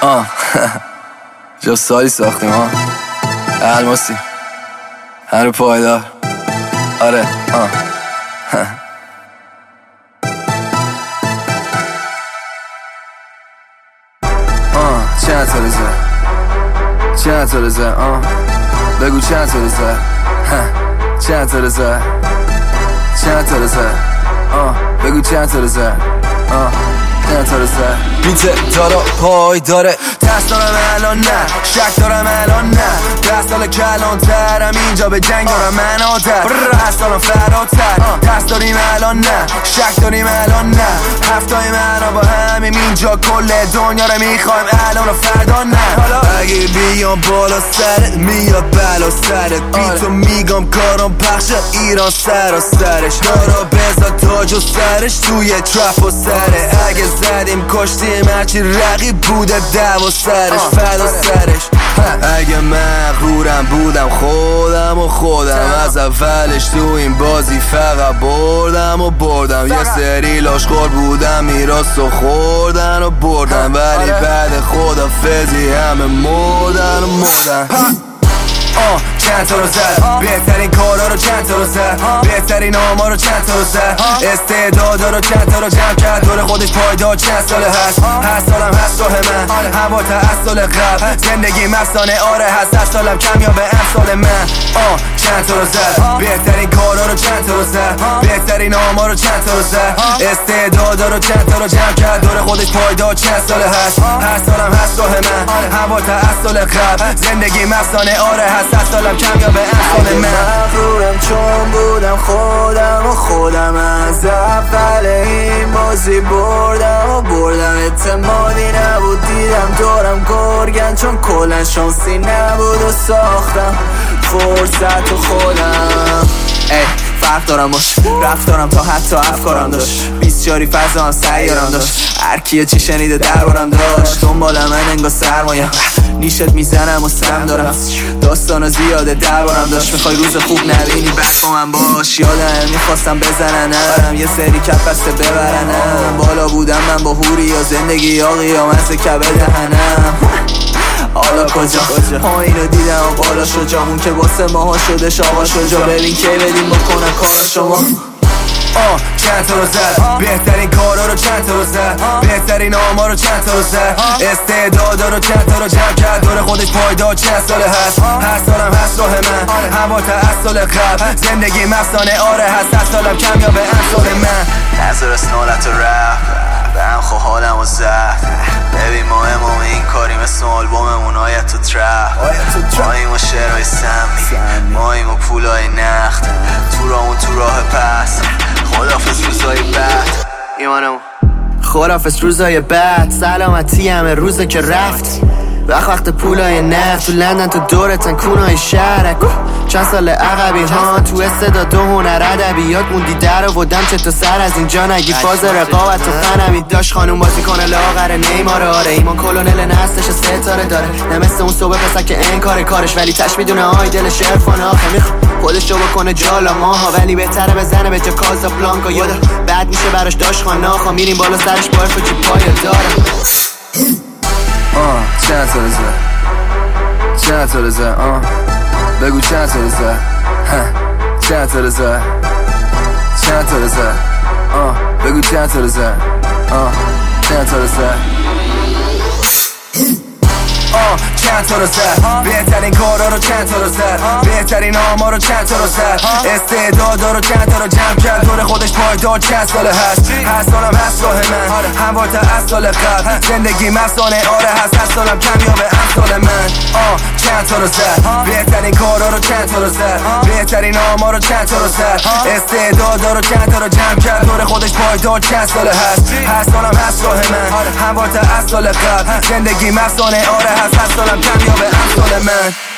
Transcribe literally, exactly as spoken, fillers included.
آه جا سالی ساختیم ها الماسی هنو پایدار. آره آه آه چند تا رزه چند تا رزه آه بگو چند تا رزه چند تا رزه چند تا رزه آه بگو چند تا رزه آه چند تا رزه بیت دارا پای داره. دست دارم الان نه شک دارم الان نه دست سال کلان ترم اینجا به جنگ دارم من آدر دست دارم فراتر. دست داریم الان نه شک داریم الان نه هفتای من با همیم اینجا کل دنیا رو میخوایم الان و فردا نه. اگه بیام بالا سرت میاد بلا سرت بیتو میگم کارم پخش ایران سر و سرش دارا بزا تاج و سرش توی ترپ و سره. اگه زدیم کشتیم هرچی رقیب بوده دو و سرش فدا سرش. اگه مغرورم بودم خودم و خودم از اولش تو این بازی فقط بردم و بردم. یه سری لاشخور بودم میراست و خوردن و بردن ولی بعد خدافظی همه مردن و مردن. آه چند تا رو زد بهترین کارا رو چند تا رو زد بهترین آما رو چند تا رو زد استعدادا رو چند تا رو جمع کرد دور خودش پایدار چند ساله هست. هر سالم هست راه من هوا تا از سال قبل زندگی مفسانه آره هست هر سالم کم یا به امثال من. آه چند تا رو زد بهترین کارا رو چند تا رو زد بهترین آما رو چند تا رو زد استعدادا رو چند تا رو جمع کرد دور خودش پایدار چند ساله هست. هر سالم هست راه من هوا تا از سال قبل زندگی مفسانه آره هست هر سالم کم یا به امثال من. مغرورم چون بودم خودم و خودم از اول این بازی بردم و بردم اعتمادی نبود دیدم دورم گرگن چون کلن شانسی نبود و ساختم فرصت و خودم. ای فرق دارم باش رفتارم تا حتی افکارم داشت بیسیاری فضا هم سیارم داشت هر کیه چی شنیده دربارم داشت دنبال من انگا سرمایم نیشت میزنم و سم دارم داستانا زیاده دربارم داشت میخوای روز خوب نبینی بد با من باش یادم میخواستم بزننم یه سری کف بسته ببرنم بالا بودم من با هوری یا زندگی یا قیامت کبه دهنم. حالا کجا پایین رو دیدم و بالا شو جامون که واسه ماها شدش آقا شجا ببین که بدیم بکنن کارا شما. آه چند تا رو زد بهترین کارا رو چند تا رو زد بهترین آما رو چند تا رو زد استعدادا رو چند تا رو جمع کرد دور خودش پایدار چند ساله هست. هر سالم هست راه من هوا تا از سال قبل زندگی مفسانه آره هست هر سالم کم یا به امثال من. نظر اسنالت رپ به هم خو حالم و زهد ببین ما امام این کاری مثل آلبوممون آیت تو ترپ ماییم و شعرهای سمی ماییم و پولای نخت تو رامون تو راه پس خدافز روزای بعد ایمانمون خدافز روزای بعد سلامتی همه روزه که رفت وقت وقت پولای نفت تو لندن تو دورتن کونای شهرک چند سال عقبی ها تو استعداد و هنر ادبیات موندی در آوردم چه تو سر از اینجا نگی فاز رقابت و فنمی داشت خانوم بازی کنه لاغر نیمار آره ایمان کلونل نستش ستاره داره نه مثل اون صبح پسک که این کار کارش ولی تش میدونه آی دلش عرفان آخه میخوا خودش رو بکنه جالا ماها ولی بهتره بزنه به جا کازا پلانکا یادا بعد میشه براش داشت خاناخا میریم بالا سرش بارف و چی پای داره. آه چند تا رزه چند تا رزه آه بگو چند تا رزه چند تا رزه چند تا رزه آه بگو چند تا رزه آه چند تا رزه آه چند تا رو زد بهترین کارا رو چند تا رو زد بهترین آما رو چند تا رو زد استعدادا رو چند تا رو جمع کرد دور خودش پایدار چند ساله هست. هر سالم هست راه من هموار تا از سال قبل زندگی مفسانه آره هست هر سالم کم یا به امثال من. آه چند تا رو زد بهترین کارا رو چند تا رو زد بهترین آما رو چند تا رو زد استعدادا رو چند تا رو جمع کرد دور خودش پایدار چند ساله هست. هر سالم هست راه من هموار تا از سال قبل زندگی مفسانه آره هست هر سالم کم یا به امثال من.